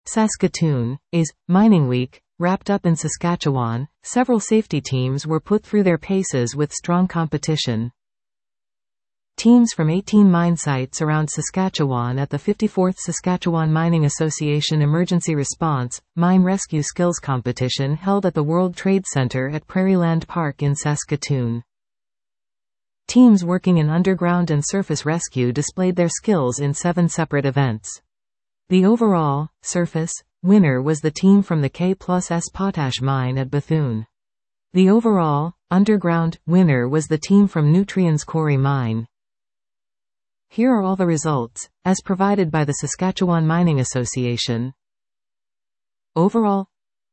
Saskatoon is Mining Week, wrapped up in Saskatchewan. Several safety teams were put through their paces with strong competition. Teams from 18 mine sites around Saskatchewan at the 54th Saskatchewan Mining Association Emergency Response, Mine Rescue Skills Competition held at the World Trade Center at Prairieland Park in Saskatoon. Teams working in underground and surface rescue displayed their skills in 7 separate events. The overall, surface, winner was the team from the K+S Potash Mine at Bethune. The overall, underground, winner was the team from Nutrien's Quarry Mine. Here are all the results, as provided by the Saskatchewan Mining Association. Overall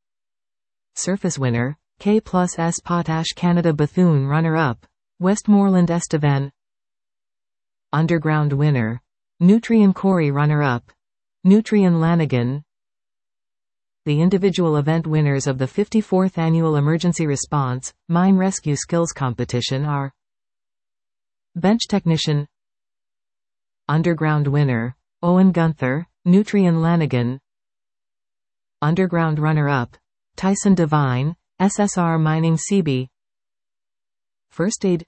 surface winner, K+S Potash Canada Bethune runner-up, Westmoreland Estevan. Underground winner, Nutrien Quarry runner-up, Nutrien Lanigan. The individual event winners of the 54th Annual Emergency Response, Mine Rescue Skills Competition are: Bench Technician. Underground winner, Owen Gunther, Nutrien Lanigan. Underground runner-up, Tyson Devine, SSR Mining Seabee. First aid.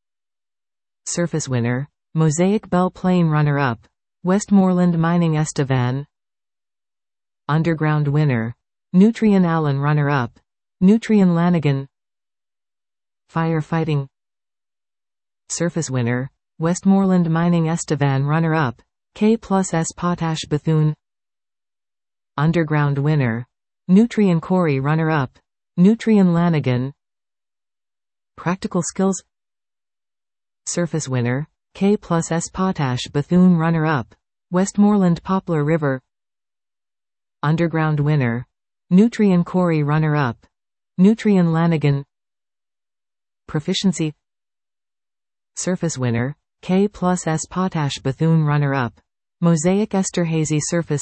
Surface winner, Mosaic Belle Plaine runner-up, Westmoreland Mining Estevan. Underground winner, Nutrien Allen runner-up, Nutrien Lanigan. Firefighting. Surface winner, Westmoreland Mining Estevan runner-up, K+S Potash Bethune. Underground winner, Nutrien Quarry runner-up, Nutrien Lanigan. Practical skills. Surface winner, K+S Potash Bethune runner-up, Westmoreland Poplar River. Underground winner, Nutrien Quarry runner-up, Nutrien Lanigan. Proficiency. Surface winner, K+S Potash Bethune runner-up, Mosaic Esterhazy surface.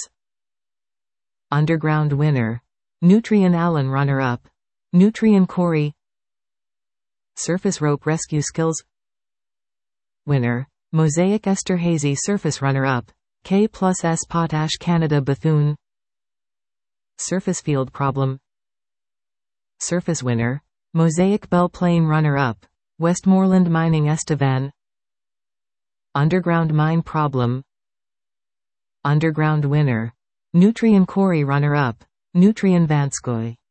Underground winner, Nutrien Allen runner-up, Nutrien Quarry. Surface rope rescue skills. Winner, Mosaic Esterhazy surface runner-up, K+S Potash Canada Bethune. Surface field problem. Surface winner, Mosaic Belle Plaine runner-up, Westmoreland Mining Estevan. Underground mine problem. Underground winner, Nutrien Quarry runner-up, Nutrien Vanskoy.